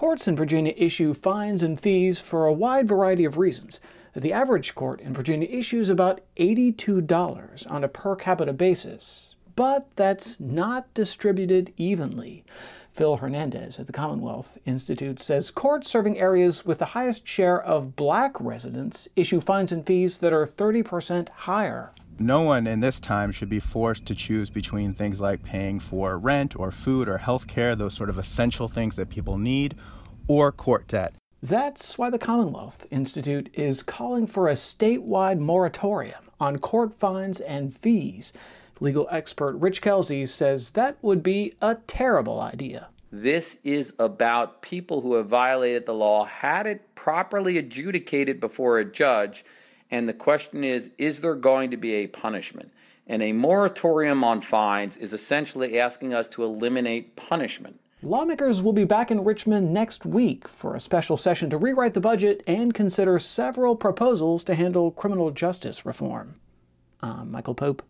Courts in Virginia issue fines and fees for a wide variety of reasons. The average court in Virginia issues about $82 on a per capita basis, but that's not distributed evenly. Phil Hernandez at the Commonwealth Institute says courts serving areas with the highest share of black residents issue fines and fees that are 30% higher. No one in this time should be forced to choose between things like paying for rent or food or health care, those sort of essential things that people need, or court debt. That's why the Commonwealth Institute is calling for a statewide moratorium on court fines and fees. Legal expert Rich Kelsey says that would be a terrible idea. This is about people who have violated the law, had it properly adjudicated before a judge, and the question is there going to be a punishment? And a moratorium on fines is essentially asking us to eliminate punishment. Lawmakers will be back in Richmond next week for a special session to rewrite the budget and consider several proposals to handle criminal justice reform. I'm Michael Pope.